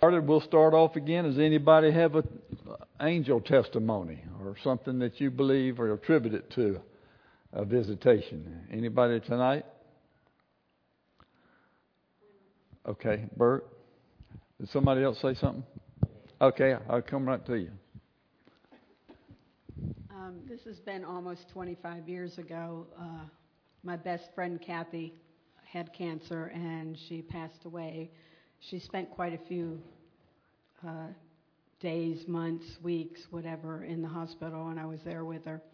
We'll start off again. Does anybody have an angel testimony or something that you believe or attribute it to a visitation? Anybody tonight? Okay, Bert. Did somebody else say something? Okay, I'll come right to you. This has been almost 25 years ago. My best friend Kathy had cancer and she passed away. She spent quite a few days, months, weeks, whatever, in the hospital, and I was there with her.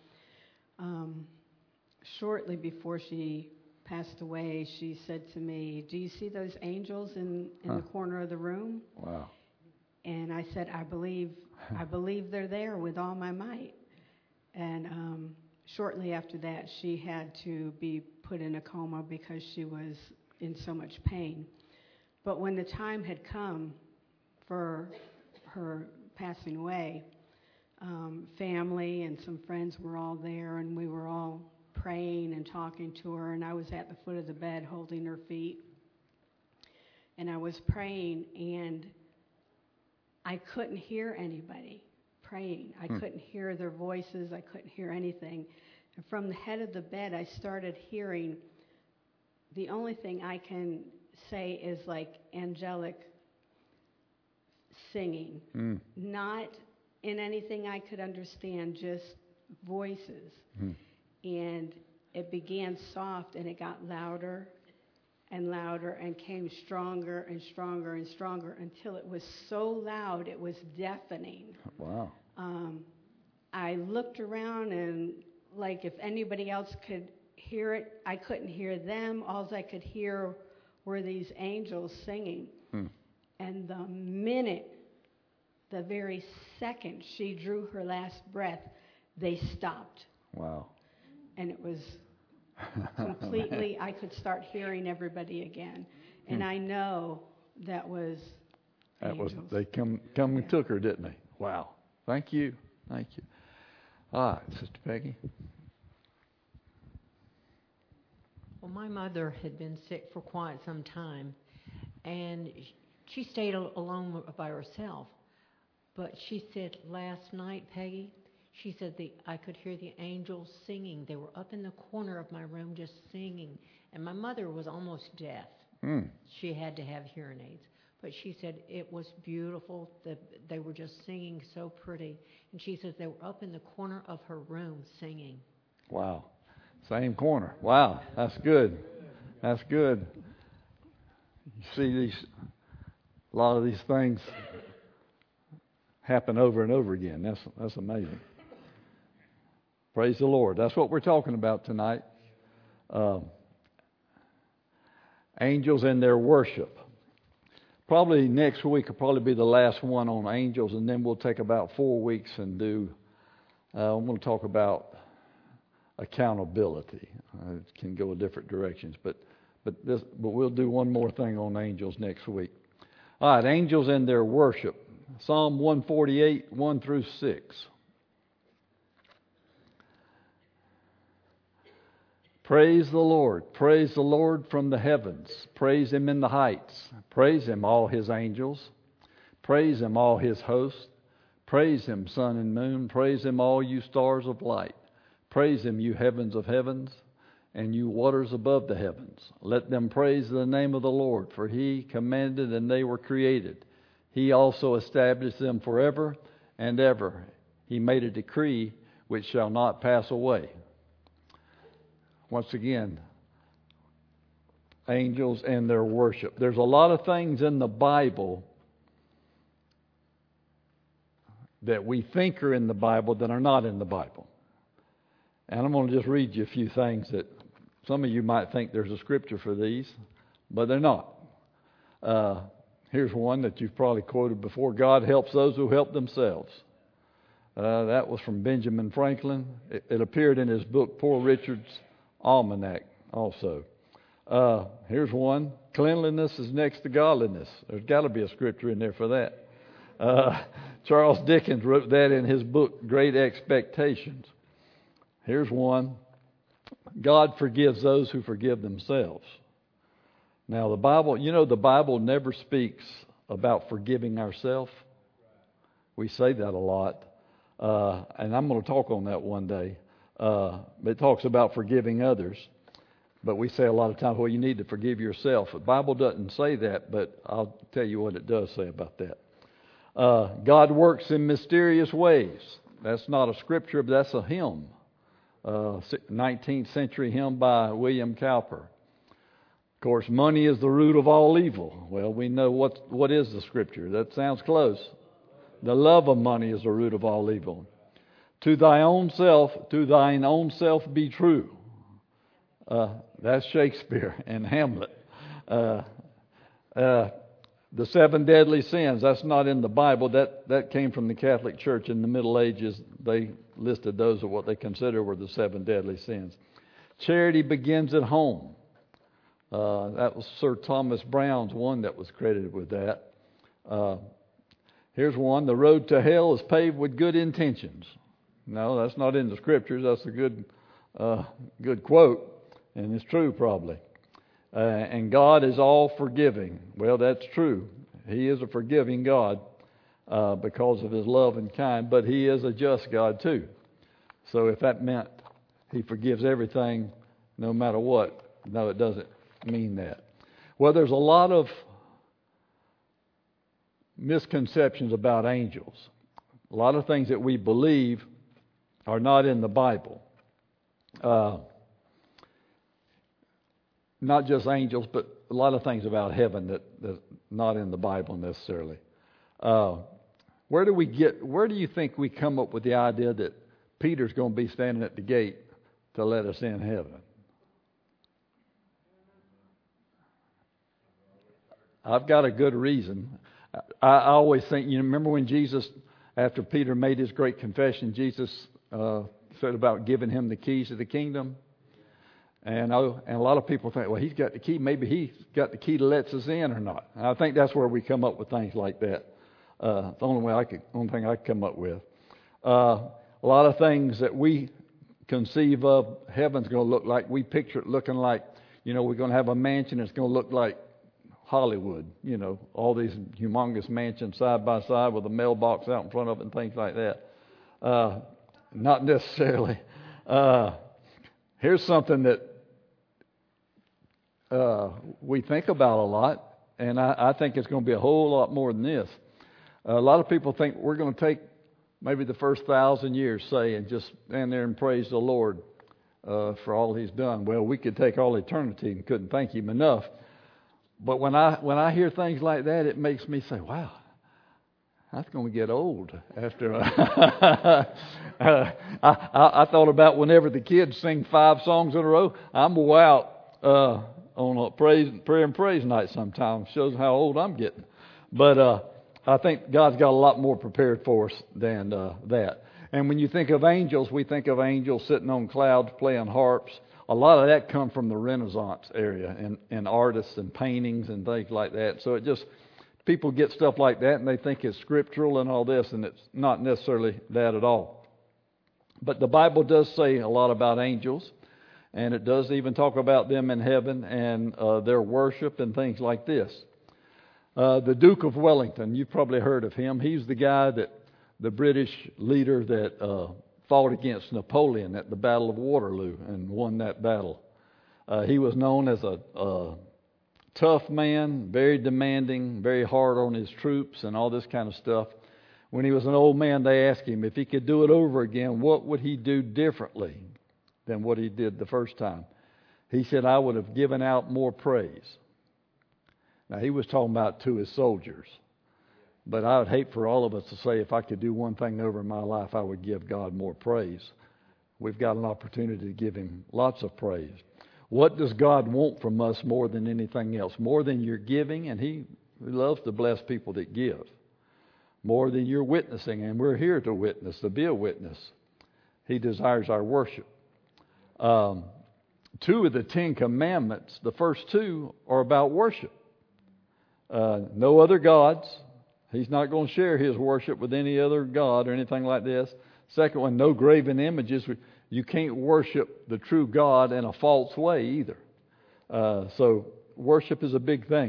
Shortly before she passed away, she said to me, "Do you see those angels in the corner of the room?" Wow. And I said, I believe they're there with all my might. And shortly after that, she had to be put in a coma because she was in so much pain. But when the time had come for her passing away, family and some friends were all there, and we were all praying and talking to her, and I was at the foot of the bed holding her feet. And I was praying, and I couldn't hear anybody praying. I couldn't hear their voices. I couldn't hear anything. And from the head of the bed, I started hearing, the only thing I can say is like angelic singing. Not in anything I could understand, just voices. And it began soft, and it got louder and louder and came stronger and stronger and stronger until it was so loud it was deafening. Wow. I looked around, and like if anybody else could hear it, I couldn't hear them. All I could hear were these angels singing. And the very second she drew her last breath, they stopped. Wow. And it was completely, I could start hearing everybody again. And I know that was angels. They come and took her, didn't they? Wow. Thank you. All right, Sister Peggy. Well, my mother had been sick for quite some time, and she stayed alone by herself. But she said last night, Peggy, she said I could hear the angels singing. They were up in the corner of my room just singing. And my mother was almost deaf. She had to have hearing aids. But she said it was beautiful. They were just singing so pretty. And she said they were up in the corner of her room singing. Wow. Same corner. Wow. That's good. That's good. You see a lot of these things happen over and over again. That's amazing. Praise the Lord. That's what we're talking about tonight. Angels and their worship. Probably next week will probably be the last one on angels, and then we'll take about 4 weeks and do. I'm going to talk about accountability. It can go in different directions, but we'll do one more thing on angels next week. All right, angels and their worship. Psalm 148, 1 through 6. Praise the Lord. Praise the Lord from the heavens. Praise Him in the heights. Praise Him, all His angels. Praise Him, all His hosts. Praise Him, sun and moon. Praise Him, all you stars of light. Praise Him, you heavens of heavens, and you waters above the heavens. Let them praise the name of the Lord, for He commanded and they were created. He also established them forever and ever. He made a decree which shall not pass away. Once again, angels and their worship. There's a lot of things in the Bible that we think are in the Bible that are not in the Bible. And I'm going to just read you a few things that some of you might think there's a scripture for these, but they're not. Here's one that you've probably quoted before. God helps those who help themselves. That was from Benjamin Franklin. It appeared in his book, Poor Richard's Almanac also. Here's one. Cleanliness is next to godliness. There's got to be a scripture in there for that. Charles Dickens wrote that in his book, Great Expectations. Here's one. God forgives those who forgive themselves. Now, the Bible never speaks about forgiving ourselves? We say that a lot. And I'm going to talk on that one day. It talks about forgiving others. But we say a lot of times, well, you need to forgive yourself. The Bible doesn't say that, but I'll tell you what it does say about that. God works in mysterious ways. That's not a scripture, but that's a hymn. 19th century hymn by William Cowper. Of course, money is the root of all evil. Well, we know what is the scripture. That sounds close. The love of money is the root of all evil. To thine own self be true. That's Shakespeare and Hamlet. The 7 deadly sins, that's not in the Bible. That came from the Catholic Church in the Middle Ages. They listed those as what they consider were the 7 deadly sins. Charity begins at home. That was Sir Thomas Browne's one that was credited with that. Here's one. The road to hell is paved with good intentions. No, that's not in the scriptures. That's a good quote, and it's true probably. And God is all forgiving. Well, that's true. He is a forgiving God because of His love and kind, but He is a just God too. So if that meant He forgives everything no matter what, no, it doesn't mean that. Well, there's a lot of misconceptions about angels. A lot of things that we believe are not in the Bible. Not just angels, but a lot of things about heaven that's not in the Bible necessarily. Where do you think we come up with the idea that Peter's going to be standing at the gate to let us in heaven? I've got a good reason. I always think, remember when Jesus, after Peter made his great confession, Jesus said about giving him the keys to the kingdom? And a lot of people think, well, he's got the key. Maybe he's got the key to let us in or not. And I think that's where we come up with things like that. It's the only thing I can come up with. A lot of things that we conceive of heaven's going to look like, we picture it looking like, we're going to have a mansion that's going to look like Hollywood. All these humongous mansions side by side with a mailbox out in front of it and things like that. Not necessarily. Here's something that we think about a lot, and I think it's going to be a whole lot more than this. A lot of people think we're going to take maybe the first 1,000 years, say, and just stand there and praise the Lord for all He's done. Well, we could take all eternity and couldn't thank Him enough. But when I hear things like that, it makes me say, wow, that's going to get old after. I thought about whenever the kids sing 5 songs in a row, I'm going to go out on a prayer and praise night sometimes. Shows how old I'm getting. But I think God's got a lot more prepared for us than that. And when you think of angels, we think of angels sitting on clouds playing harps. A lot of that come from the Renaissance area and artists and paintings and things like that. So people get stuff like that and they think it's scriptural and all this, and it's not necessarily that at all. But the Bible does say a lot about angels, and it does even talk about them in heaven and their worship and things like this. The Duke of Wellington, you've probably heard of him. He's the guy the British leader that fought against Napoleon at the Battle of Waterloo and won that battle. He was known as a tough man, very demanding, very hard on his troops and all this kind of stuff. When he was an old man, they asked him if he could do it over again, what would he do differently than what he did the first time? He said, I would have given out more praise. Now, he was talking about to his soldiers. But I would hate for all of us to say, if I could do one thing over in my life, I would give God more praise. We've got an opportunity to give Him lots of praise. What does God want from us more than anything else? More than your giving, and He loves to bless people that give. More than your witnessing, and we're here to witness, to be a witness. He desires our worship. 2 of the 10 commandments, the first 2 are about worship. No other gods. He's not going to share His worship with any other god or anything like this. Second one, no graven images. You can't worship the true God in a false way either. So worship is a big thing.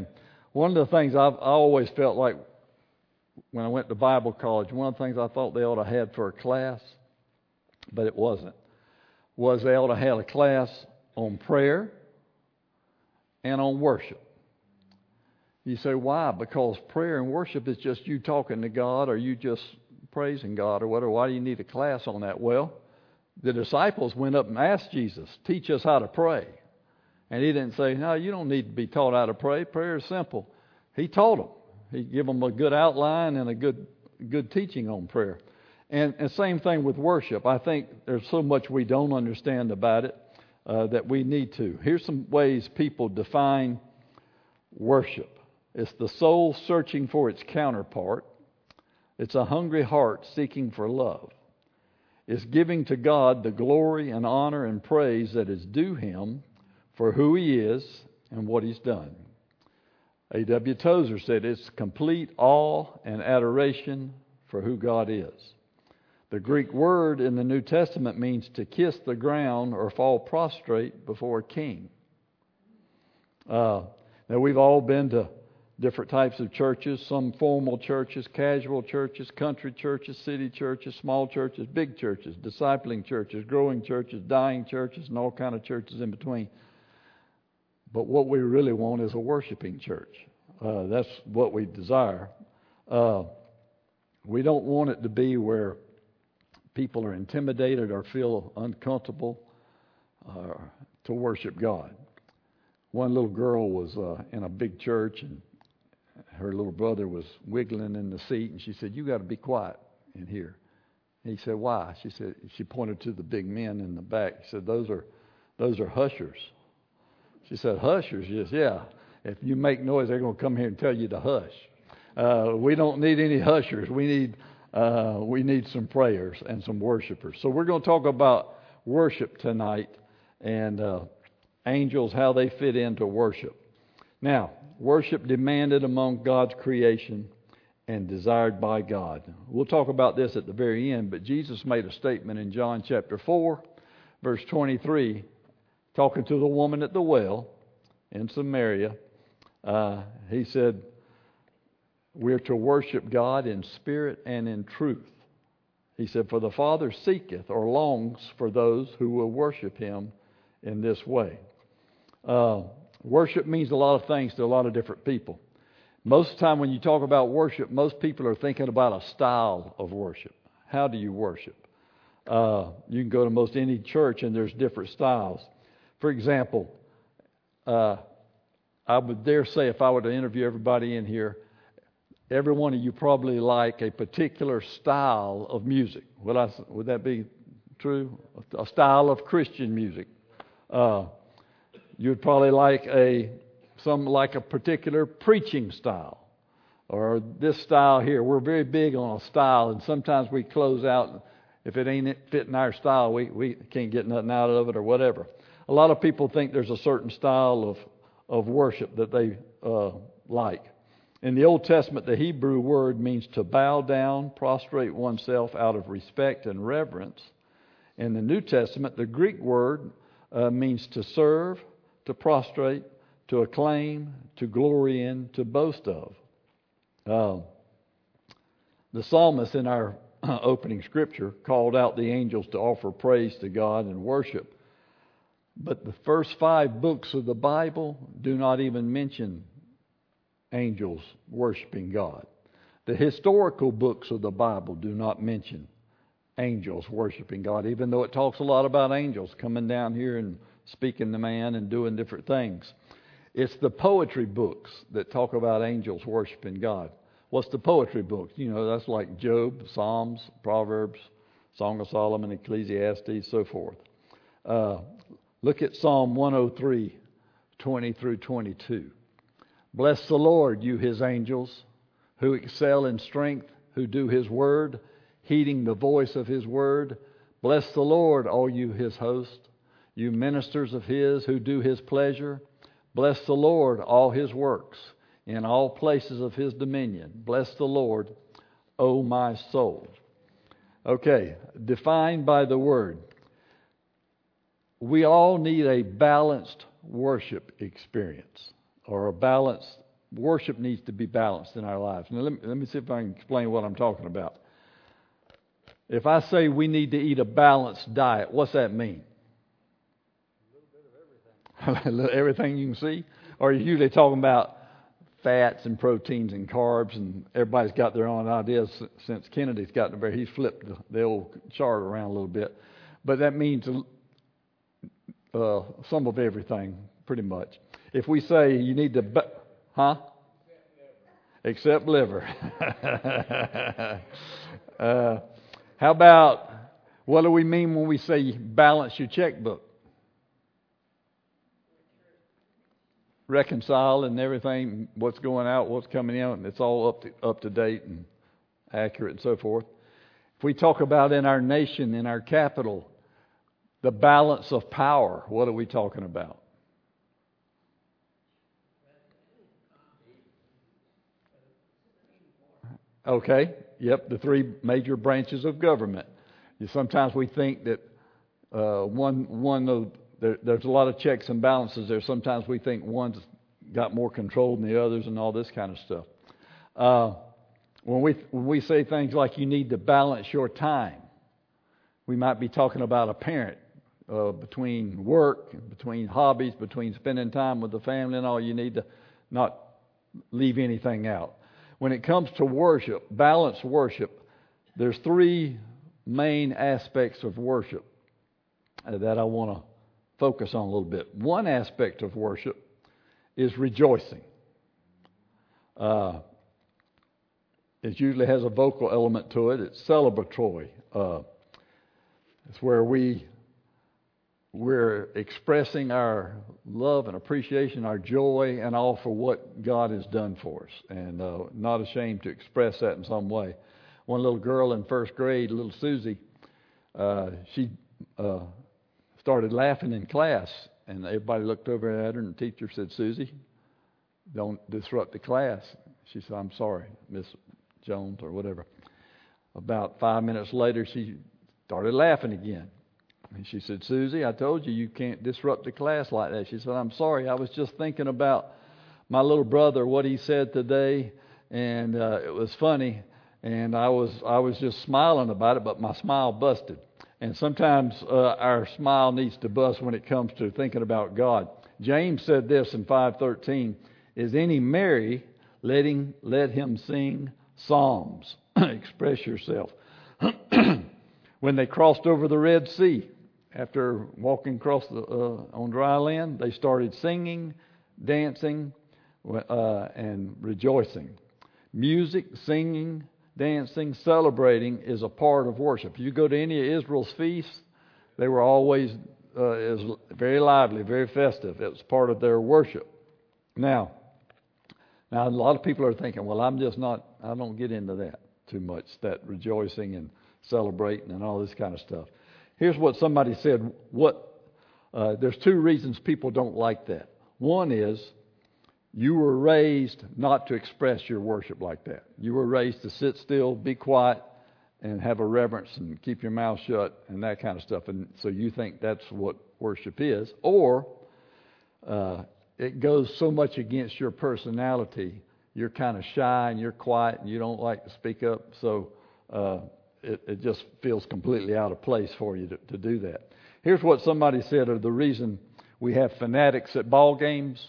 One of the things I always felt like when I went to Bible college, one of the things I thought they ought to have for a class, but it wasn't, was they ought to have a class on prayer and on worship. You say, why? Because prayer and worship is just you talking to God, or you just praising God, or whatever. Why do you need a class on that? Well, the disciples went up and asked Jesus, teach us how to pray. And he didn't say, no, you don't need to be taught how to pray. Prayer is simple. He taught them. He gave them a good outline and a good teaching on prayer. And same thing with worship. I think there's so much we don't understand about it that we need to. Here's some ways people define worship. It's the soul searching for its counterpart. It's a hungry heart seeking for love. It's giving to God the glory and honor and praise that is due Him for who He is and what He's done. A.W. Tozer said it's complete awe and adoration for who God is. The Greek word in the New Testament means to kiss the ground or fall prostrate before a king. Now, we've all been to different types of churches, some formal churches, casual churches, country churches, city churches, small churches, big churches, discipling churches, growing churches, dying churches, and all kind of churches in between. But what we really want is a worshiping church. That's what we desire. We don't want it to be where people are intimidated or feel uncomfortable to worship God. One little girl was in a big church, and her little brother was wiggling in the seat, and she said, "You got to be quiet in here." And he said, "Why?" She said, she pointed to the big men in the back. She said, "Those are hushers." She said, "Hushers?" Yes, yeah. If you make noise, they're going to come here and tell you to hush. We don't need any hushers. We need some prayers and some worshipers. So we're going to talk about worship tonight and angels, how they fit into worship. Now, worship demanded among God's creation and desired by God. We'll talk about this at the very end, but Jesus made a statement in John chapter 4, verse 23, talking to the woman at the well in Samaria. He said, we're to worship God in spirit and in truth. He said, for the Father seeketh or longs for those who will worship Him in this way. Worship means a lot of things to a lot of different people. Most of the time when you talk about worship, most people are thinking about a style of worship. How do you worship? You can go to most any church and there's different styles. For example, I would dare say if I were to interview everybody in here, every one of you probably like a particular style of music. Would that be true? A style of Christian music. You'd probably like a particular preaching style, or this style here. We're very big on a style, and sometimes we close out. If it ain't fitting our style, we can't get nothing out of it or whatever. A lot of people think there's a certain style of worship that they like. In the Old Testament, the Hebrew word means to bow down, prostrate oneself out of respect and reverence. In the New Testament, the Greek word means to serve, to prostrate, to acclaim, to glory in, to boast of. The psalmist in our opening scripture called out the angels to offer praise to God and worship. But the first 5 books of the Bible do not even mention angels worshiping God. The historical books of the Bible do not mention angels worshiping God, even though it talks a lot about angels coming down here and speaking to man and doing different things. It's the poetry books that talk about angels worshiping God. What's the poetry books? You know, that's like Job, Psalms, Proverbs, Song of Solomon, Ecclesiastes, so forth. Look at Psalm 103, 20 through 22. Bless the Lord, you His angels, who excel in strength, who do His word, heeding the voice of His word. Bless the Lord, all you His host, you ministers of His who do His pleasure. Bless the Lord, all His works, in all places of His dominion. Bless the Lord, O my soul. Okay, defined by the word. We all need a balanced worship experience, or a balanced worship needs to be balanced in our lives. Now, let me see if I can explain what I'm talking about. If I say we need to eat a balanced diet, what's that mean? A little bit of everything. Everything you can see? Or you're usually talking about fats and proteins and carbs, and everybody's got their own ideas since Kennedy's gotten there. He's flipped the old chart around a little bit. But that means some of everything, pretty much. If we say you need to... Except liver. How about, what do we mean when we say balance your checkbook? Reconcile and everything, what's going out, what's coming in, and it's all up to date and accurate and so forth. If we talk about in our nation, in our capital, the balance of power, what are we talking about? Okay, yep, the three major branches of government. Sometimes we think that there's a lot of checks and balances there. Sometimes we think one's got more control than the others and all this kind of stuff. When we say things like you need to balance your time, we might be talking about a parent between work, between hobbies, between spending time with the family and all. You need to not leave anything out. When it comes to worship, balanced worship, there's three main aspects of worship that I want to focus on a little bit. One aspect of worship is rejoicing. It usually has a vocal element to it. It's celebratory. It's where we're expressing our love and appreciation, our joy, and all for what God has done for us, and not ashamed to express that in some way. One little girl in first grade, little Susie, she started laughing in class, and everybody looked over at her, and the teacher said, "Susie, don't disrupt the class." She said, "I'm sorry, Miss Jones," or whatever. About 5 minutes later, she started laughing again. And she said, "Susie, I told you can't disrupt the class like that." She said, "I'm sorry, I was just thinking about my little brother, what he said today, and it was funny, and I was just smiling about it, but my smile busted." And sometimes our smile needs to bust when it comes to thinking about God. James said this in 5:13, "Is any merry? Let him sing psalms." Express yourself. When they crossed over the Red Sea, after walking across on dry land, they started singing, dancing, and rejoicing. Music, singing, dancing, celebrating is a part of worship. If you go to any of Israel's feasts, they were always very lively, very festive. It was part of their worship. Now, a lot of people are thinking, well, I don't get into that too much, that rejoicing and celebrating and all this kind of stuff. Here's what somebody said. There's two reasons people don't like that. One is you were raised not to express your worship like that. You were raised to sit still, be quiet, and have a reverence and keep your mouth shut and that kind of stuff. And so you think that's what worship is. Or it goes so much against your personality. You're kind of shy and you're quiet and you don't like to speak up. So it just feels completely out of place for you to do that. Here's what somebody said of the reason we have fanatics at ball games.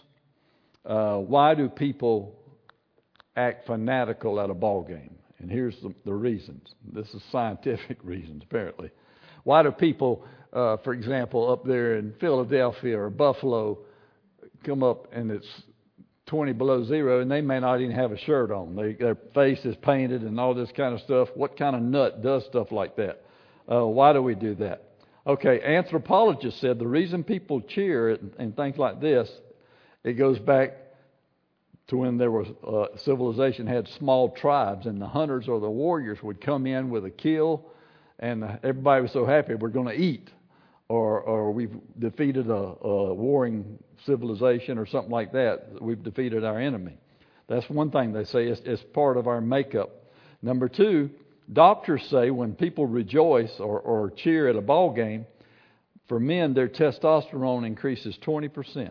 Why do people act fanatical at a ball game? And here's the reasons. This is scientific reasons, apparently. Why do people, for example, up there in Philadelphia or Buffalo, come up and it's 20 below zero and they may not even have a shirt on? Their face is painted and all this kind of stuff. What kind of nut does stuff like that? Why do we do that? Okay, anthropologists said the reason people cheer and things like this, it goes back to when there was civilization had small tribes, and the hunters or the warriors would come in with a kill, and everybody was so happy we're going to eat, or we've defeated a warring civilization or something like that. We've defeated our enemy. That's one thing they say. It's part of our makeup. Number two, doctors say when people rejoice or cheer at a ball game, for men their testosterone increases 20%.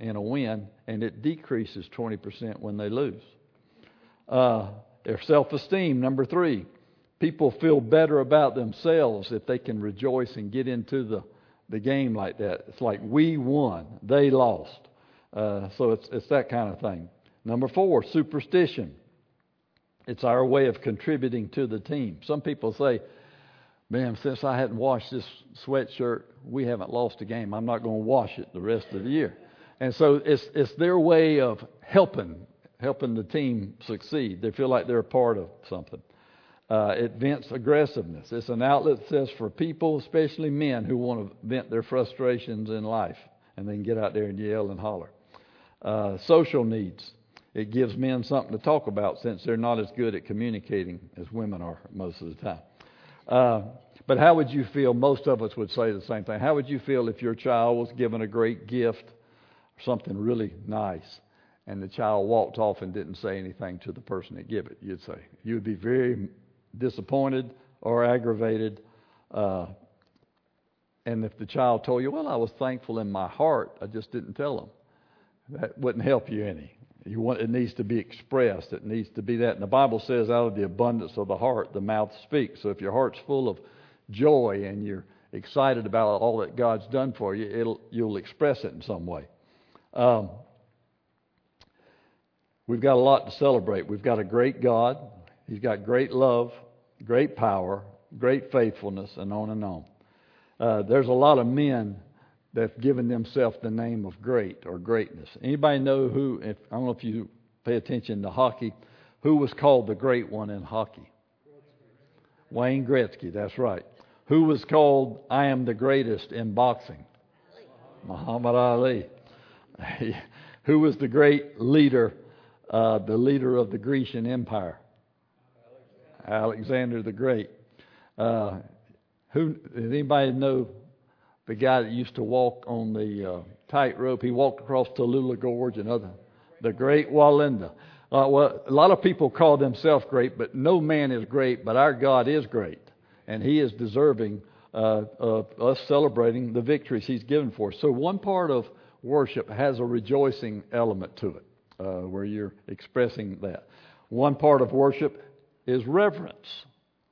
in a win, and it decreases 20% when they lose. Their self-esteem, number 3. People feel better about themselves if they can rejoice and get into the game like that. It's like, we won, they lost. So it's that kind of thing. Number 4, superstition. It's our way of contributing to the team. Some people say, man, since I hadn't washed this sweatshirt, we haven't lost a game. I'm not going to wash it the rest of the year. And so it's their way of helping the team succeed. They feel like they're a part of something. It vents aggressiveness. It's an outlet, says, for people, especially men, who want to vent their frustrations in life, and they can get out there and yell and holler. Social needs. It gives men something to talk about, since they're not as good at communicating as women are most of the time. But how would you feel? Most of us would say the same thing. How would you feel if your child was given a great gift, something really nice, and the child walked off and didn't say anything to the person that gave it? You would be very disappointed or aggravated. And if the child told you, well, I was thankful in my heart, I just didn't tell them, that wouldn't help you any. It needs to be expressed. It needs to be that. And the Bible says, out of the abundance of the heart, the mouth speaks. So if your heart's full of joy and you're excited about all that God's done for you, you'll express it in some way. We've got a lot to celebrate. We've got a great God. He's got great love, great power, great faithfulness, and on and on. There's a lot of men that have given themselves the name of great or greatness. Anybody know who, I don't know if you pay attention to hockey, who was called the great one in hockey? Wayne Gretzky, that's right. Who was called I am the greatest in boxing? Muhammad Ali. Who was the great leader, the leader of the Grecian Empire? Alexander the Great. Does anybody know the guy that used to walk on the tightrope? He walked across Tallulah Gorge and the great Walenda. Well, a lot of people call themselves great, but no man is great, but our God is great. And He is deserving of us celebrating the victories He's given for us. So one part of worship has a rejoicing element to it, where you're expressing that. One part of worship is reverence.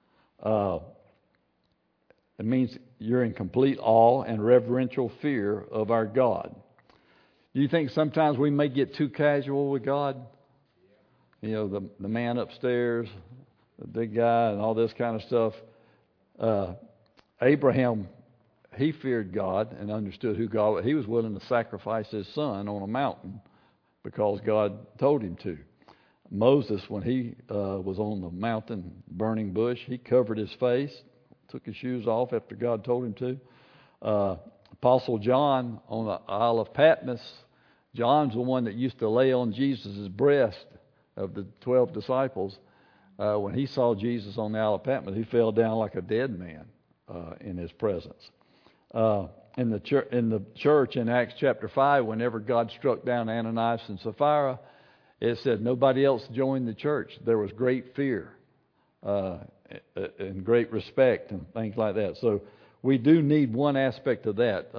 It means you're in complete awe and reverential fear of our God. Do you think sometimes we may get too casual with God? You know, the man upstairs, the big guy, and all this kind of stuff. Abraham, he feared God and understood who God was. He was willing to sacrifice his son on a mountain because God told him to. Moses, when he was on the mountain burning bush, he covered his face, took his shoes off after God told him to. Apostle John on the Isle of Patmos, John's the one that used to lay on Jesus' breast of the 12 disciples. When he saw Jesus on the Isle of Patmos, he fell down like a dead man in His presence. In the church in Acts chapter 5, whenever God struck down Ananias and Sapphira, it said nobody else joined the church. There was great fear and great respect and things like that. So we do need one aspect of that.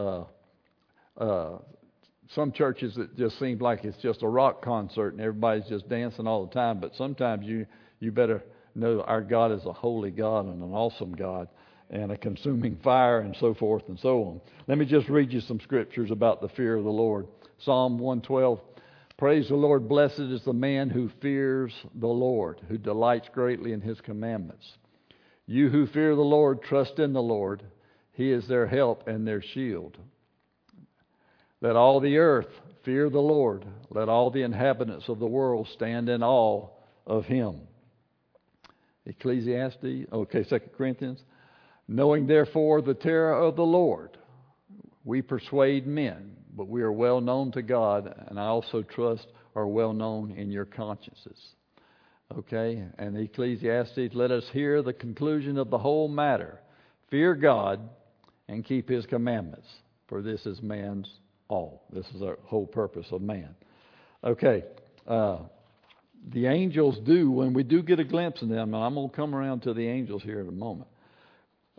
Some churches, it just seems like it's just a rock concert and everybody's just dancing all the time. But sometimes you better know our God is a holy God and an awesome God and a consuming fire and so forth and so on. Let me just read you some scriptures about the fear of the Lord. Psalm 112. Praise the Lord, blessed is the man who fears the Lord, who delights greatly in His commandments. You who fear the Lord, trust in the Lord. He is their help and their shield. Let all the earth fear the Lord. Let all the inhabitants of the world stand in awe of Him. Ecclesiastes, 2 Corinthians. Knowing therefore the terror of the Lord, we persuade men, but we are well known to God, and I also trust are well known in your consciences. Okay, and Ecclesiastes, let us hear the conclusion of the whole matter. Fear God and keep His commandments, for this is man's all. This is the whole purpose of man. Okay, the angels do, when we do get a glimpse of them, and I'm going to come around to the angels here in a moment.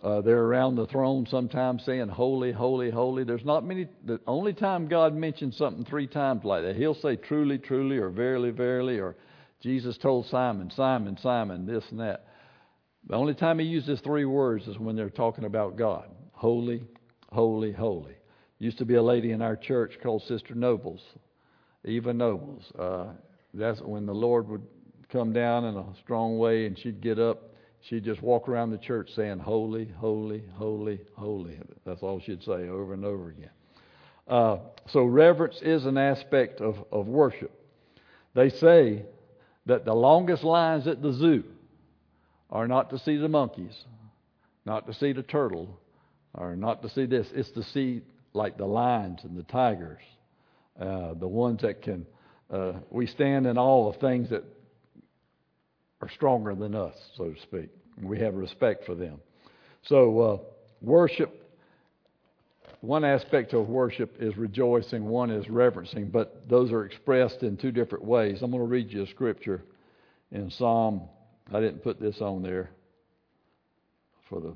They're around the throne sometimes saying, holy, holy, holy. There's not many. The only time God mentions something 3 times like that, He'll say truly, truly, or verily, verily, or Jesus told Simon, Simon, Simon, this and that. The only time He uses 3 words is when they're talking about God. Holy, holy, holy. Used to be a lady in our church called Sister Nobles, Eva Nobles. That's when the Lord would come down in a strong way, and she'd get up. She'd just walk around the church saying, holy, holy, holy, holy. That's all she'd say over and over again. So reverence is an aspect of worship. They say that the longest lines at the zoo are not to see the monkeys, not to see the turtle, or not to see this. It's to see like the lions and the tigers, the ones that can, we stand in awe of things that are stronger than us, so to speak. We have respect for them. So worship, one aspect of worship is rejoicing, one is reverencing, but those are expressed in 2 different ways. I'm going to read you a scripture in Psalm. I didn't put this on there for the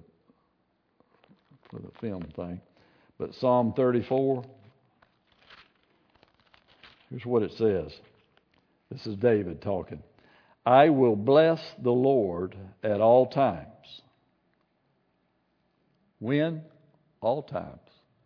film thing, but Psalm 34. Here's what it says. This is David talking. I will bless the Lord at all times. When? All times.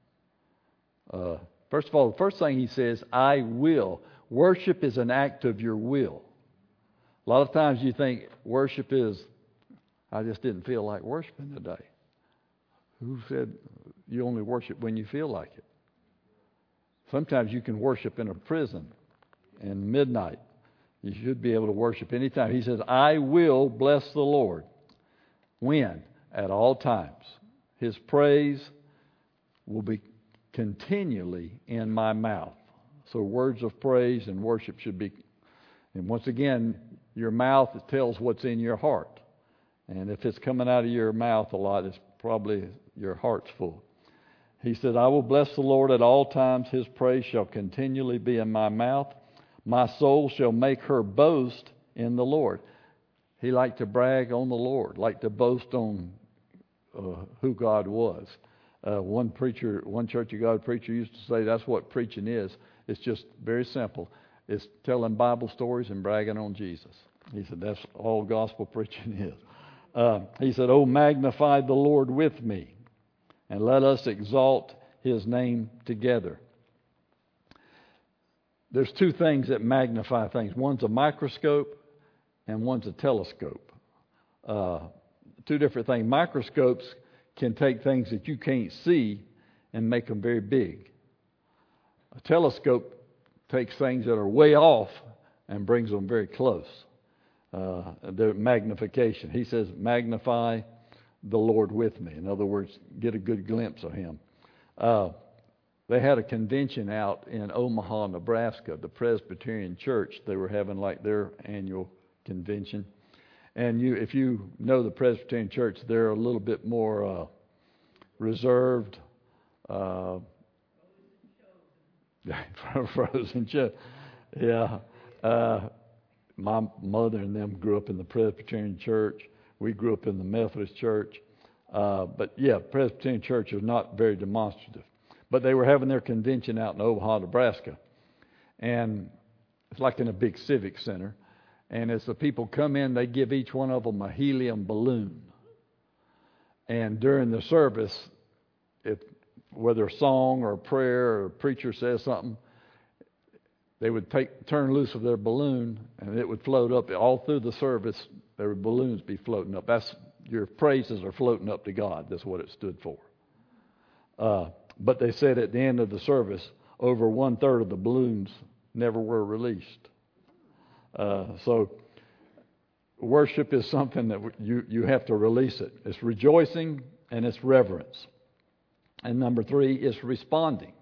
First of all, the first thing he says, I will. Worship is an act of your will. A lot of times you think worship is, I just didn't feel like worshiping today. Who said you only worship when you feel like it? Sometimes you can worship in a prison in midnight. You should be able to worship anytime. He says, I will bless the Lord. When? At all times. His praise will be continually in my mouth. So words of praise and worship should be, and once again, your mouth tells what's in your heart. And if it's coming out of your mouth a lot, it's probably your heart's full. He said, I will bless the Lord at all times. His praise shall continually be in my mouth. My soul shall make her boast in the Lord. He liked to brag on the Lord, liked to boast on who God was. One Church of God preacher used to say that's what preaching is. It's just very simple. It's telling Bible stories and bragging on Jesus. He said that's all gospel preaching is. He said, oh, magnify the Lord with me, and let us exalt His name together. There's 2 things that magnify things. One's a microscope and one's a telescope. 2 different things. Microscopes can take things that you can't see and make them very big. A telescope takes things that are way off and brings them very close. Their magnification. He says, magnify the Lord with me. In other words, get a good glimpse of Him. They had a convention out in Omaha, Nebraska, the Presbyterian Church. They were having like their annual convention. And if you know the Presbyterian Church, they're a little bit more reserved. Frozen show. Yeah. My mother and them grew up in the Presbyterian Church. We grew up in the Methodist Church. But yeah, Presbyterian Church is not very demonstrative. But they were having their convention out in Omaha, Nebraska. And it's like in a big civic center. And as the people come in, they give each one of them a helium balloon. And during the service, whether a song or a prayer or a preacher says something, they would turn loose of their balloon, and it would float up. All through the service, there would balloons be floating up. That's your praises are floating up to God. That's what it stood for. But they said at the end of the service, over 1/3 of the balloons never were released. So worship is something that you have to release it. It's rejoicing and it's reverence. And number 3 is responding.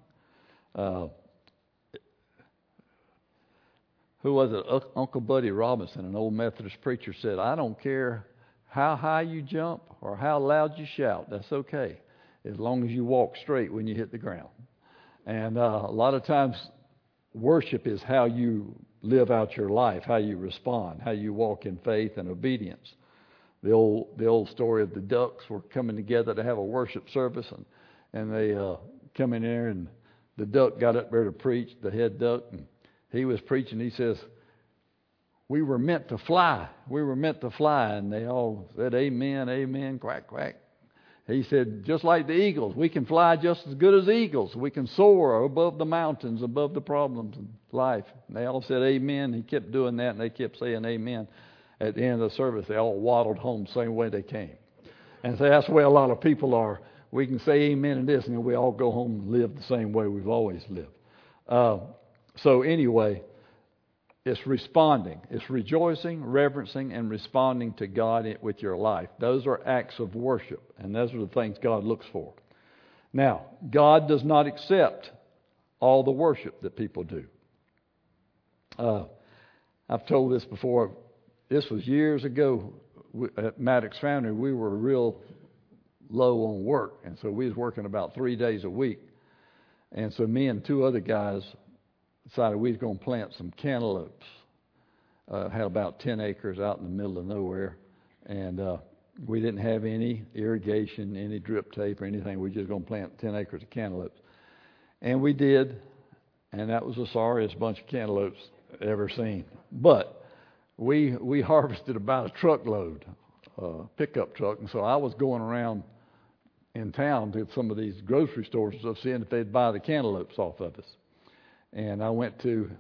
Who was it? Uncle Buddy Robinson, an old Methodist preacher, said, I don't care how high you jump or how loud you shout. That's okay, as long as you walk straight when you hit the ground. And a lot of times, worship is how you live out your life, how you respond, how you walk in faith and obedience. the old story of the ducks were coming together to have a worship service, and they come in there, and the duck got up there to preach, the head duck, and he was preaching. He says, "We were meant to fly. We were meant to fly." And they all said, "Amen, amen, quack, quack." He said, "Just like the eagles, we can fly just as good as eagles. We can soar above the mountains, above the problems of life." And they all said, "Amen." He kept doing that, and they kept saying amen. At the end of the service, they all waddled home the same way they came. And so that's the way a lot of people are. We can say amen to this, and then we all go home and live the same way we've always lived. So anyway, it's responding. It's rejoicing, reverencing, and responding to God with your life. Those are acts of worship, and those are the things God looks for. Now, God does not accept all the worship that people do. I've told this before. This was years ago at Maddox Foundry. We were real low on work, and so we was working about 3 days a week. And so me and 2 other guys decided we was going to plant some cantaloupes. Had about 10 acres out in the middle of nowhere, and we didn't have any irrigation, any drip tape or anything. We were just going to plant 10 acres of cantaloupes. And we did, and that was the sorriest bunch of cantaloupes ever seen. But we harvested about a truckload, pickup truck, and so I was going around in town to some of these grocery stores and stuff, seeing if they'd buy the cantaloupes off of us. And I went to,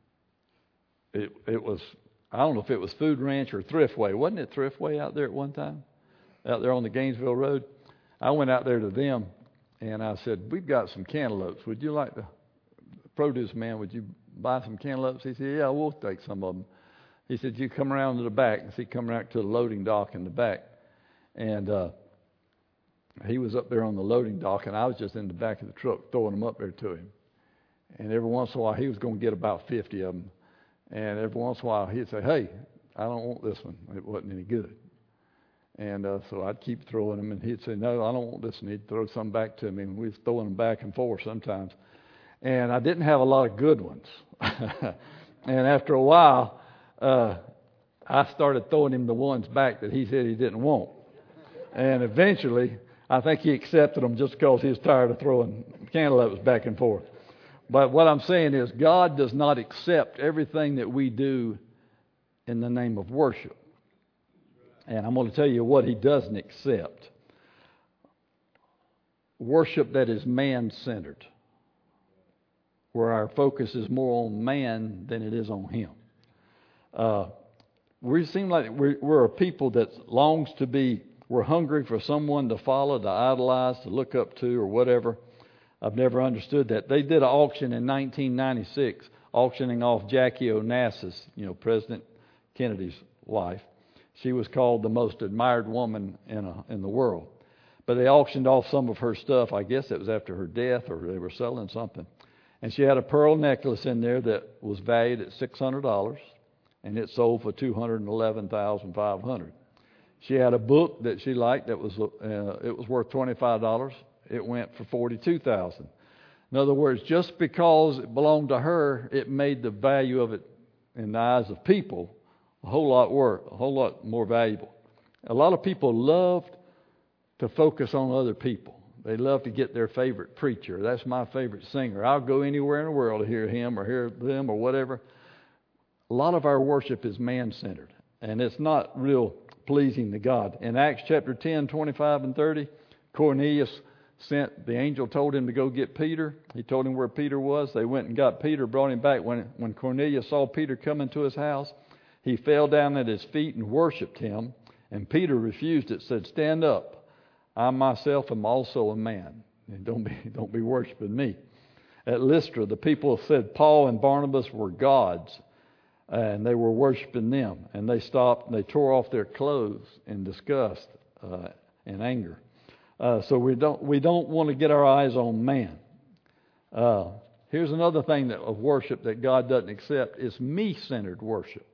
it was, I don't know if it was Food Ranch or Thriftway. Wasn't it Thriftway out there at one time? Out there on the Gainesville Road? I went out there to them, and I said, "We've got some cantaloupes. Would you like to, produce man, would you buy some cantaloupes?" He said, "Yeah, we'll take some of them." He said, "You come around to the back." And he come around to the loading dock in the back. And he was up there on the loading dock, and I was just in the back of the truck throwing them up there to him. And every once in a while, he was going to get about 50 of them. And every once in a while, he'd say, "Hey, I don't want this one. It wasn't any good." And so I'd keep throwing them, and he'd say, "No, I don't want this one." He'd throw some back to me, and we was throwing them back and forth sometimes. And I didn't have a lot of good ones. And after a while, I started throwing him the ones back that he said he didn't want. And eventually, I think he accepted them just because he was tired of throwing cantaloupes back and forth. But what I'm saying is, God does not accept everything that we do in the name of worship. And I'm going to tell you what He doesn't accept. Worship that is man-centered, where our focus is more on man than it is on Him. We seem like we're a people that longs to be, we're hungry for someone to follow, to idolize, to look up to, or whatever. I've never understood that. They did an auction in 1996, auctioning off Jackie Onassis, President Kennedy's wife. She was called the most admired woman in the world. But they auctioned off some of her stuff. I guess it was after her death, or they were selling something. And she had a pearl necklace in there that was valued at $600, and it sold for $211,500. She had a book that she liked that was it was worth $25. It went for $42,000. In other words, just because it belonged to her, it made the value of it in the eyes of people a whole lot more valuable. A lot of people love to focus on other people. They love to get their favorite preacher. That's my favorite singer. I'll go anywhere in the world to hear him or hear them or whatever. A lot of our worship is man-centered, and it's not real pleasing to God. In Acts chapter 10, 25 and 30, Cornelius the angel told him to go get Peter. He told him where Peter was. They went and got Peter, brought him back. When Cornelius saw Peter come into his house, he fell down at his feet and worshipped him. And Peter refused it, said, "Stand up. I myself am also a man. And don't be worshiping me." At Lystra, the people said Paul and Barnabas were gods, and they were worshiping them. And they stopped and they tore off their clothes in disgust and anger. So we don't want to get our eyes on man. Here's another thing of worship that God doesn't accept is me-centered worship.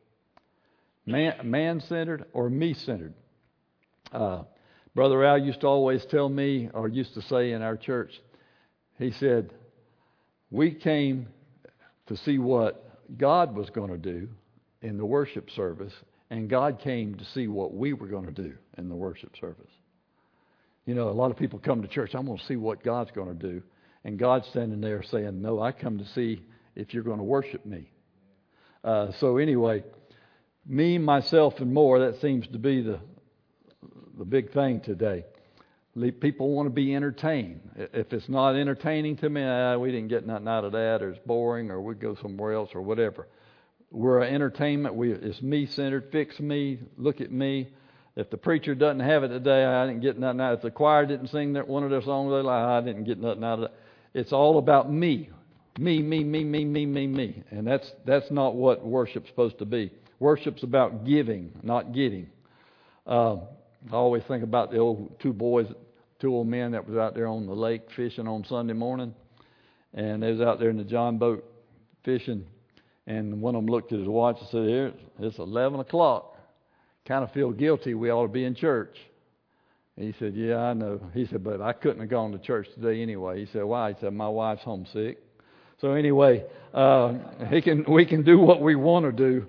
Man-centered or me-centered. Brother Al used to always tell me, or used to say in our church, he said, we came to see what God was going to do in the worship service, And God came to see what we were going to do in the worship service. You know, a lot of people come to church, I'm going to see what God's going to do. And God's standing there saying, no, I come to see if you're going to worship me. So anyway, me, myself, and more, that seems to be the big thing today. People want to be entertained. If it's not entertaining to me, we didn't get nothing out of that, or it's boring, or we'd go somewhere else, or whatever. We're an entertainment. It's me-centered. Fix me. Look at me. If the preacher doesn't have it today, I didn't get nothing out. If the choir didn't sing one of their songs, I didn't get nothing out of it. It's all about me. Me, me, me, me, me, me, me. And that's not what worship's supposed to be. Worship's about giving, not getting. I always think about the two old men that was out there on the lake fishing on Sunday morning. And they was out there in the John boat fishing. And one of them looked at his watch and said, here, it's 11 o'clock. Kind of feel guilty. We ought to be in church. And he said, yeah, I know. He said, but I couldn't have gone to church today anyway. He said, why? He said, my wife's homesick. So anyway, we can do what we want to do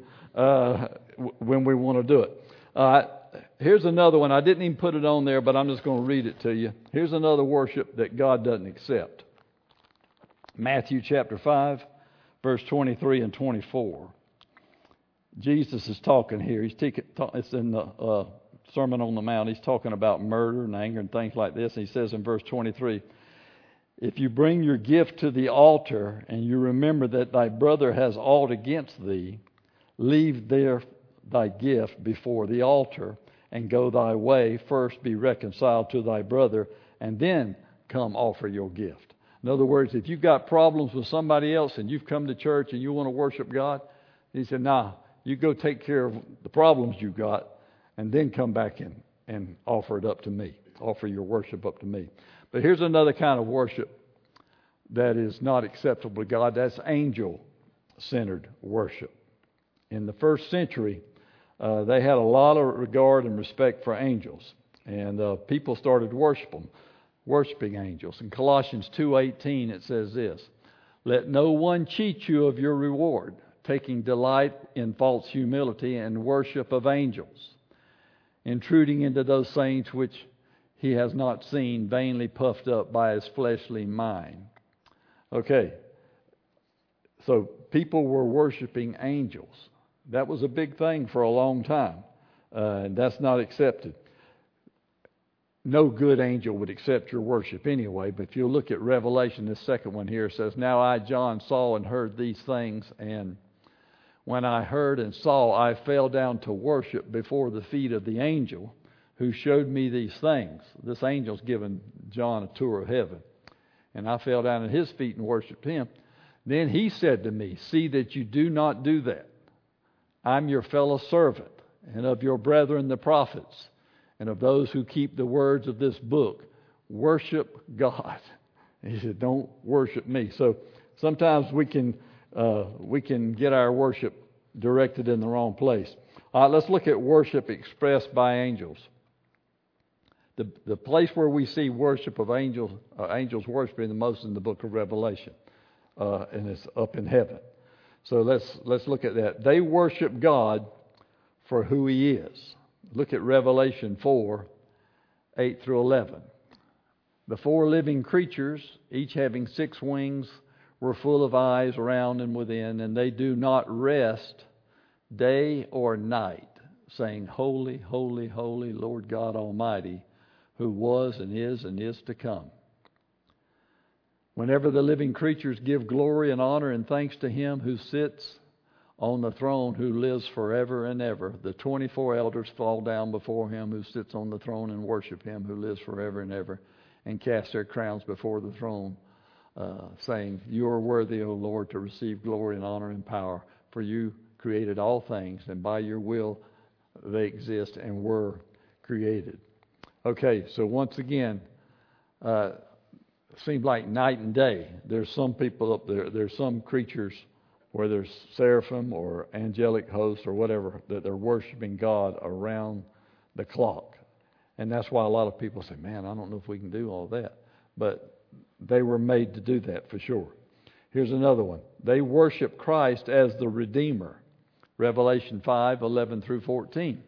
when we want to do it. Here's another one. I didn't even put it on there, but I'm just going to read it to you. Here's another worship that God doesn't accept. Matthew chapter 5. Verse 23 and 24. Jesus is talking here. It's in the Sermon on the Mount. He's talking about murder and anger and things like this. And he says in verse 23, if you bring your gift to the altar and you remember that thy brother has aught against thee, leave there thy gift before the altar and go thy way. First be reconciled to thy brother and then come offer your gift. In other words, if you've got problems with somebody else and you've come to church and you want to worship God, he said, nah, you go take care of the problems you've got and then come back in and offer it up to me. Offer your worship up to me. But here's another kind of worship that is not acceptable to God. That's angel-centered worship. In the first century, they had a lot of regard and respect for angels. And people started worshiping angels. In Colossians 2:18 it says this, let no one cheat you of your reward, taking delight in false humility and worship of angels, intruding into those things which he has not seen, vainly puffed up by his fleshly mind. Okay, so people were worshiping angels. That was a big thing for a long time, and that's not accepted. No good angel would accept your worship anyway, but if you look at Revelation, this second one here says, now I, John, saw and heard these things, and when I heard and saw, I fell down to worship before the feet of the angel who showed me these things. This angel's giving John a tour of heaven. And I fell down at his feet and worshiped him. Then he said to me, see that you do not do that. I'm your fellow servant, and of your brethren the prophets, and of those who keep the words of this book. Worship God. And he said, don't worship me. So sometimes we can get our worship directed in the wrong place. All right, let's look at worship expressed by angels. The place where we see worship of angels worshiping the most in the book of Revelation, and it's up in heaven. So let's look at that. They worship God for who He is. Look at Revelation 4:8 through 11. The four living creatures, each having 6 wings, were full of eyes around and within, and they do not rest day or night, saying, Holy, holy, holy, Lord God Almighty, who was and is to come. Whenever the living creatures give glory and honor and thanks to Him who sits on the throne, who lives forever and ever, the 24 elders fall down before Him who sits on the throne and worship Him who lives forever and ever, and cast their crowns before the throne, saying, You are worthy, O Lord, to receive glory and honor and power, for You created all things, and by Your will they exist and were created. Okay, so once again, it seems like night and day. There's some people up there, there's some creatures, whether it's seraphim or angelic hosts or whatever, that they're worshiping God around the clock. And that's why a lot of people say, man, I don't know if we can do all that. But they were made to do that for sure. Here's another one. They worship Christ as the Redeemer. Revelation 5:11 through 14.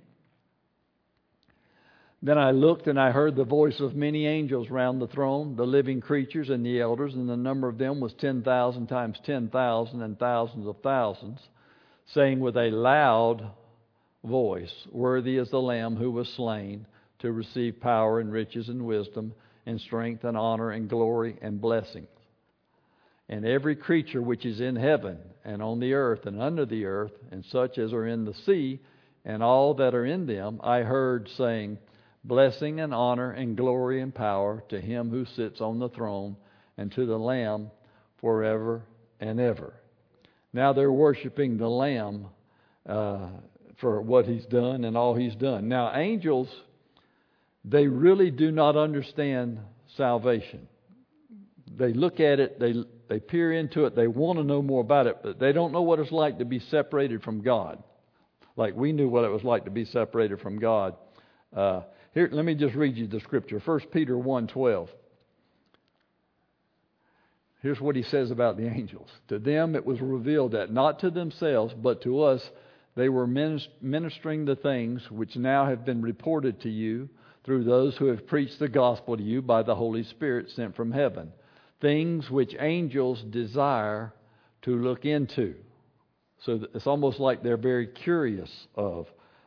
Then I looked, and I heard the voice of many angels round the throne, the living creatures and the elders, and the number of them was 10,000 times 10,000 and thousands of thousands, saying with a loud voice, Worthy is the Lamb who was slain to receive power and riches and wisdom and strength and honor and glory and blessings. And every creature which is in heaven and on the earth and under the earth, and such as are in the sea, and all that are in them, I heard saying, Blessing and honor and glory and power to Him who sits on the throne and to the Lamb forever and ever. Now they're worshiping the Lamb for what He's done and all He's done. Now angels, they really do not understand salvation. They look at it, they peer into it, they want to know more about it, but they don't know what it's like to be separated from God. Like we knew what it was like to be separated from God. Here, let me just read you the scripture. 1 Peter 1:12. Here's what he says about the angels. To them it was revealed that not to themselves, but to us, they were ministering the things which now have been reported to you through those who have preached the gospel to you by the Holy Spirit sent from heaven. Things which angels desire to look into. So it's almost like they're very curious of.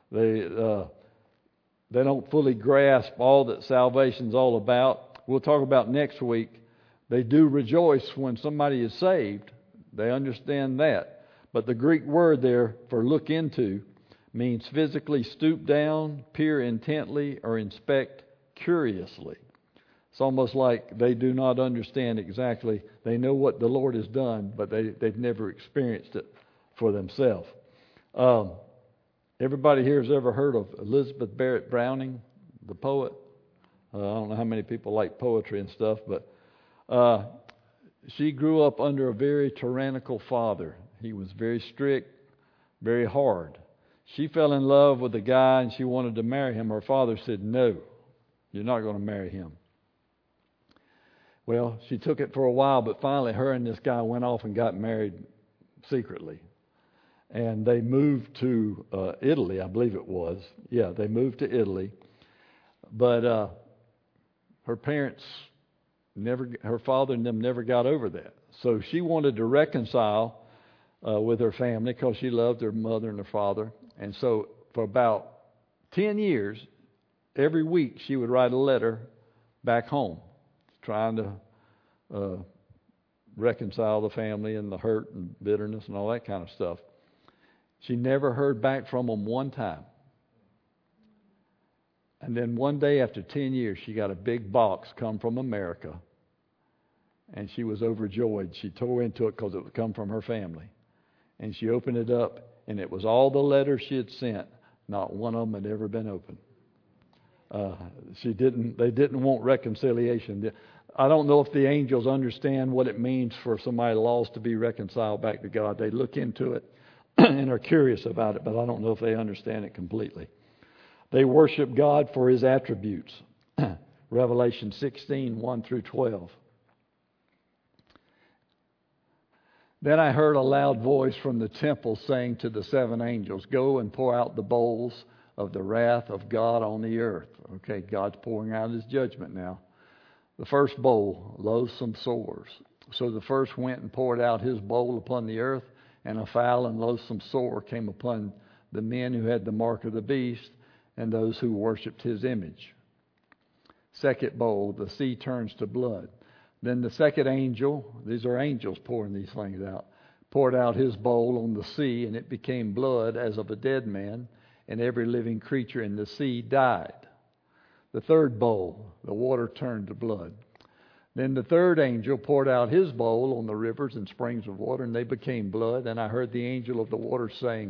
They don't fully grasp all that salvation's all about. We'll talk about next week. They do rejoice when somebody is saved. They understand that. But the Greek word there for look into means physically stoop down, peer intently, or inspect curiously. It's almost like they do not understand exactly. They know what the Lord has done, but they've never experienced it for themselves. Everybody here has ever heard of Elizabeth Barrett Browning, the poet? I don't know how many people like poetry and stuff, but she grew up under a very tyrannical father. He was very strict, very hard. She fell in love with a guy and she wanted to marry him. Her father said, No, you're not going to marry him. Well, she took it for a while, but finally her and this guy went off and got married secretly. And they moved to Italy, I believe it was. Yeah, they moved to Italy. But her parents her father and them never got over that. So she wanted to reconcile with her family because she loved her mother and her father. And so for about 10 years, every week she would write a letter back home trying to reconcile the family and the hurt and bitterness and all that kind of stuff. She never heard back from them one time. And then one day after 10 years, she got a big box come from America. And she was overjoyed. She tore into it because it would come from her family. And she opened it up, and it was all the letters she had sent. Not one of them had ever been opened. They didn't want reconciliation. I don't know if the angels understand what it means for somebody lost to be reconciled back to God. They look into it and are curious about it, but I don't know if they understand it completely. They worship God for His attributes. Revelation 16, 1 through 12. Then I heard a loud voice from the temple saying to the seven angels, Go and pour out the bowls of the wrath of God on the earth. Okay, God's pouring out His judgment now. The first bowl, loathsome sores. So the first went and poured out his bowl upon the earth, and a foul and loathsome sore came upon the men who had the mark of the beast and those who worshipped his image. Second bowl, the sea turns to blood. Then the second angel, these are angels pouring these things out, poured out his bowl on the sea, and it became blood as of a dead man, and every living creature in the sea died. The third bowl, the water turned to blood. Then the third angel poured out his bowl on the rivers and springs of water, and they became blood. And I heard the angel of the water saying,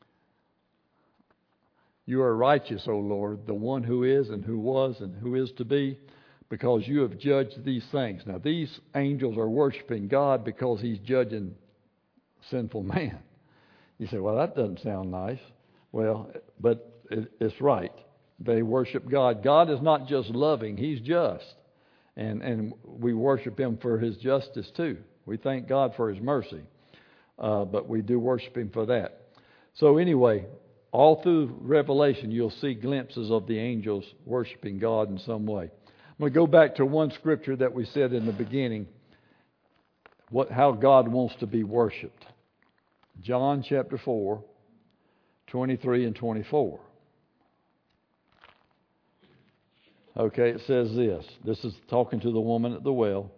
You are righteous, O Lord, the one who is and who was and who is to be, because you have judged these things. Now these angels are worshiping God because He's judging sinful man. You say, well, that doesn't sound nice. Well, but it's right. They worship God. God is not just loving, He's just. And we worship Him for His justice too. We thank God for His mercy. But we do worship Him for that. So anyway, all through Revelation, you'll see glimpses of the angels worshiping God in some way. I'm going to go back to one scripture that we said in the beginning, how God wants to be worshipped. John chapter 4, 23 and 24. Okay, it says this. This is talking to the woman at the well.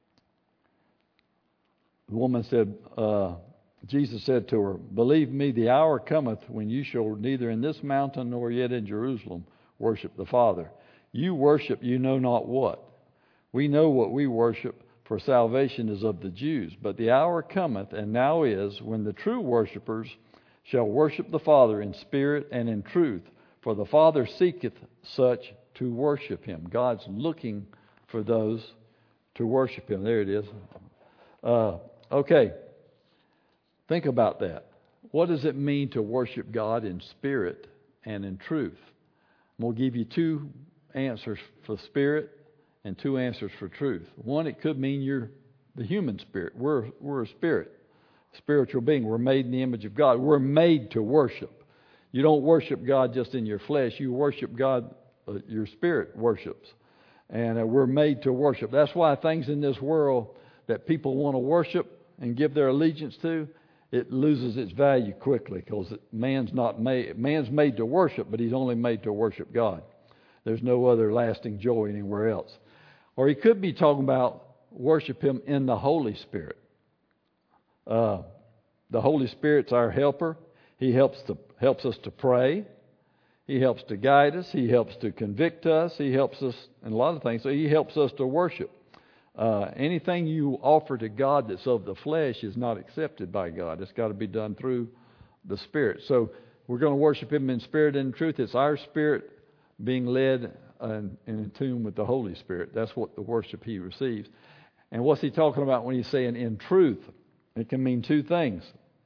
The woman said, Jesus said to her, "Believe me, the hour cometh when you shall neither in this mountain nor yet in Jerusalem worship the Father. You worship you know not what. We know what we worship, for salvation is of the Jews. But the hour cometh, and now is, when the true worshipers shall worship the Father in spirit and in truth. For the Father seeketh such to worship Him." God's looking for those to worship Him. There it is. Okay. Think about that. What does it mean to worship God in spirit and in truth? I'm going to give you two answers for spirit and two answers for truth. One, it could mean you're the human spirit. We're a spirit, spiritual being. We're made in the image of God. We're made to worship. You don't worship God just in your flesh. You worship God, your spirit worships. And we're made to worship. That's why things in this world that people want to worship and give their allegiance to, it loses its value quickly, because man's made to worship, but he's only made to worship God. There's no other lasting joy anywhere else. Or he could be talking about worship Him in the Holy Spirit. The Holy Spirit's our helper. He helps us to pray. He helps to guide us. He helps to convict us. He helps us in a lot of things. So He helps us to worship. Anything you offer to God that's of the flesh is not accepted by God. It's got to be done through the Spirit. So we're going to worship Him in spirit and in truth. It's our spirit being led and in tune with the Holy Spirit. That's what the worship He receives. And what's He talking about when He's saying in truth? It can mean two things.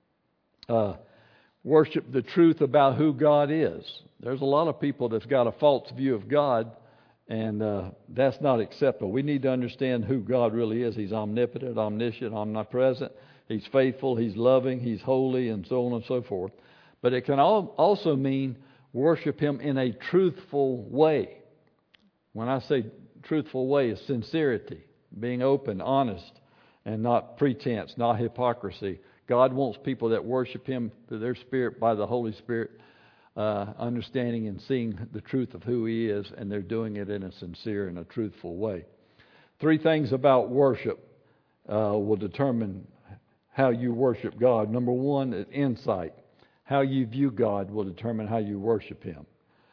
Worship the truth about who God is. There's a lot of people that's got a false view of God, and that's not acceptable. We need to understand who God really is. He's omnipotent, omniscient, omnipresent. He's faithful, He's loving, He's holy, and so on and so forth. But it can also mean worship Him in a truthful way. When I say truthful way, it's sincerity, being open, honest, and not pretense, not hypocrisy. God wants people that worship Him through their spirit by the Holy Spirit, understanding and seeing the truth of who He is, and they're doing it in a sincere and a truthful way. Three things about worship will determine how you worship God. Number one is insight. How you view God will determine how you worship Him.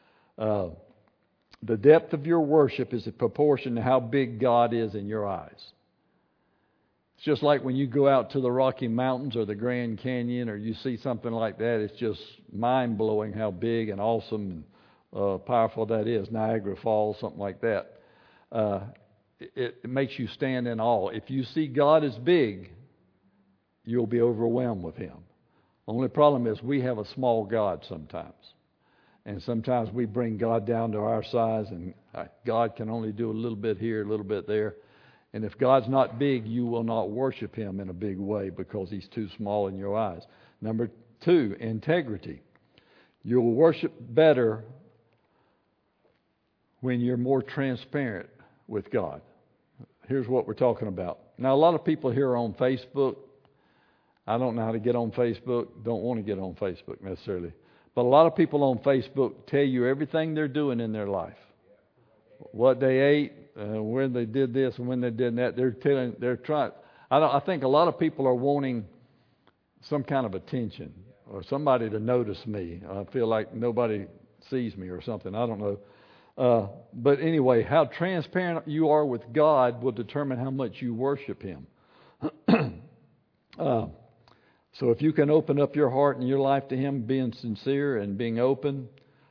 The depth of your worship is in proportion to how big God is in your eyes. It's just like when you go out to the Rocky Mountains or the Grand Canyon, or you see something like that. It's just mind-blowing how big and awesome and powerful that is. Niagara Falls, something like that. It makes you stand in awe. If you see God as big, you'll be overwhelmed with Him. Only problem is we have a small God sometimes. And sometimes we bring God down to our size, and God can only do a little bit here, a little bit there. And if God's not big, you will not worship Him in a big way because He's too small in your eyes. Number two, integrity. You'll worship better when you're more transparent with God. Here's what we're talking about. Now, a lot of people here are on Facebook. I don't know how to get on Facebook. Don't want to get on Facebook necessarily. But a lot of people on Facebook tell you everything they're doing in their life. What they ate, when they did this and when they did that. They're trying. I think a lot of people are wanting some kind of attention or somebody to notice me. I feel like nobody sees me or something. I don't know. But anyway, how transparent you are with God will determine how much you worship Him. So if you can open up your heart and your life to Him, being sincere and being open,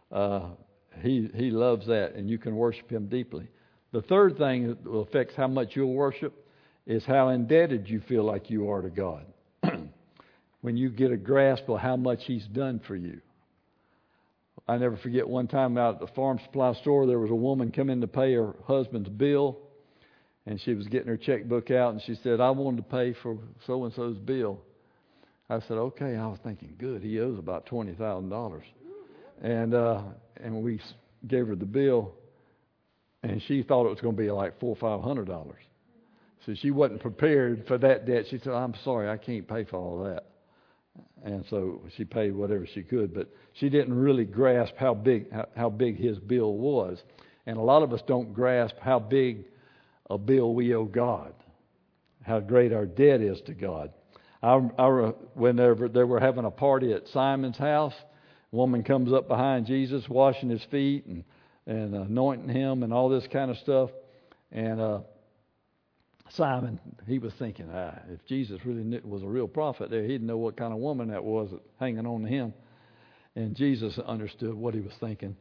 He loves that, and you can worship Him deeply. The third thing that will affect how much you'll worship is how indebted you feel like you are to God. When you get a grasp of how much He's done for you. I never forget one time out at the farm supply store, there was a woman come in to pay her husband's bill, and she was getting her checkbook out, and she said, "I wanted to pay for so-and-so's bill." I said, okay. I was thinking, good, he owes about $20,000. And we gave her the bill, and she thought it was going to be like $400 or $500. So she wasn't prepared for that debt. She said, I'm sorry, I can't pay for all that. And so she paid whatever she could, but she didn't really grasp how big his bill was. And a lot of us don't grasp how big a bill we owe God, how great our debt is to God. Whenever they were having a party at Simon's house, a woman comes up behind Jesus, washing his feet and anointing him and all this kind of stuff. And Simon, he was thinking, if Jesus really was a real prophet there, he'd know what kind of woman that was hanging on to him. And Jesus understood what he was thinking.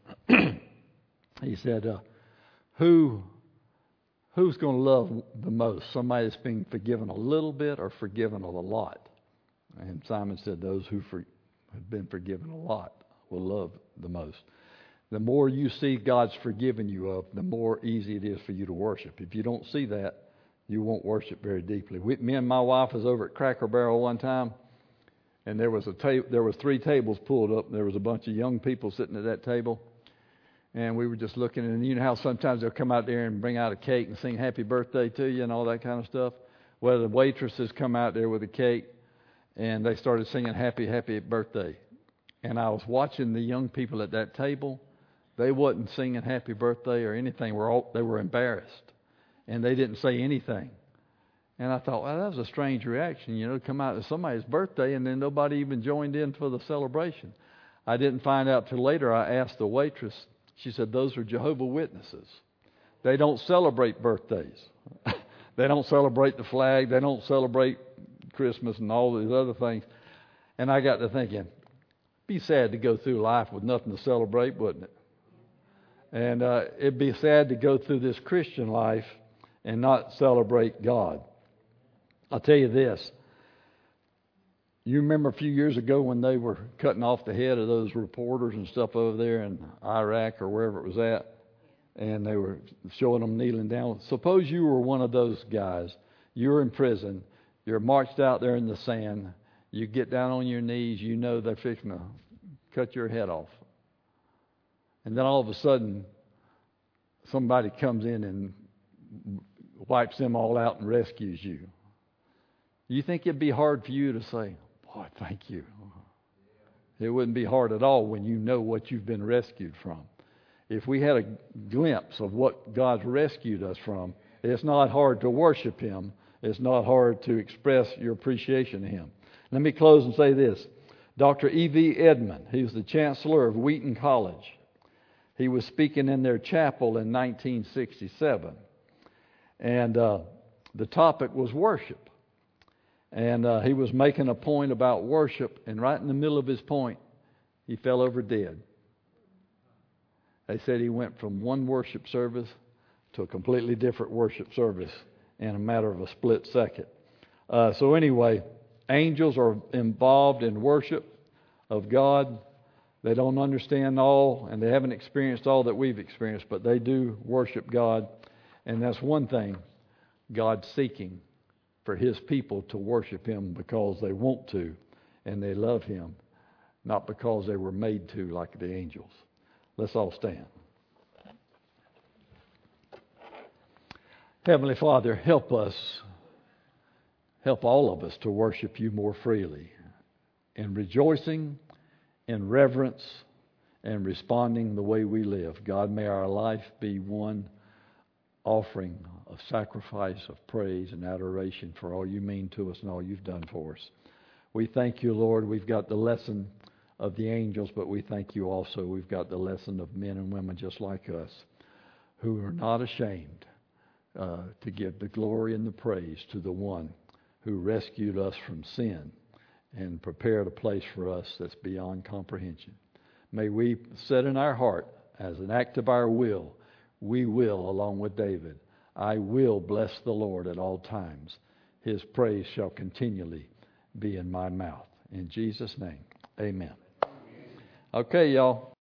He said, who's going to love the most? Somebody that's being forgiven a little bit or forgiven a lot? And Simon said, those who have been forgiven a lot will love the most. The more you see God's forgiven you of, the more easy it is for you to worship. If you don't see that, you won't worship very deeply. Me and my wife was over at Cracker Barrel one time, and there was 3 tables pulled up, and there was a bunch of young people sitting at that table, and we were just looking, and you know how sometimes they'll come out there and bring out a cake and sing happy birthday to you and all that kind of stuff? Well, the waitresses come out there with a cake, and they started singing happy, happy birthday. And I was watching the young people at that table. They wasn't singing happy birthday or anything. They were embarrassed. And they didn't say anything. And I thought, well, that was a strange reaction, to come out to somebody's birthday and then nobody even joined in for the celebration. I didn't find out till later. I asked the waitress. She said, those are Jehovah's Witnesses. They don't celebrate birthdays. They don't celebrate the flag. They don't celebrate Christmas and all these other things. And I got to thinking, it'd be sad to go through life with nothing to celebrate, wouldn't it? And it'd be sad to go through this Christian life and not celebrate God. I'll tell you this. You remember a few years ago when they were cutting off the head of those reporters and stuff over there in Iraq or wherever it was at, and they were showing them kneeling down. Suppose you were one of those guys. You're in prison. You're marched out there in the sand. You get down on your knees. You know they're fixing to cut your head off. And then all of a sudden, somebody comes in and wipes them all out and rescues you. You think it'd be hard for you to say, boy, thank you? It wouldn't be hard at all when you know what you've been rescued from. If we had a glimpse of what God's rescued us from, it's not hard to worship Him. It's not hard to express your appreciation of Him. Let me close and say this. Dr. E.V. Edmond, he was the chancellor of Wheaton College. He was speaking in their chapel in 1967. And the topic was worship. And he was making a point about worship. And right in the middle of his point, he fell over dead. They said he went from one worship service to a completely different worship service in a matter of a split second. So anyway, angels are involved in worship of God. They don't understand all, and they haven't experienced all that we've experienced, but they do worship God. And that's one thing, God's seeking for His people to worship Him because they want to and they love Him, not because they were made to like the angels. Let's all stand. Heavenly Father, help us, help all of us to worship You more freely in rejoicing, in reverence, and responding the way we live. God, may our life be one offering of sacrifice, of praise and adoration for all You mean to us and all You've done for us. We thank You, Lord. We've got the lesson of the angels, but we thank You also. We've got the lesson of men and women just like us who are not ashamed to give the glory and the praise to the one who rescued us from sin and prepared a place for us that's beyond comprehension. May we set in our heart as an act of our will, we will, along with David, I will bless the Lord at all times. His praise shall continually be in my mouth. In Jesus' name, amen. Okay, y'all.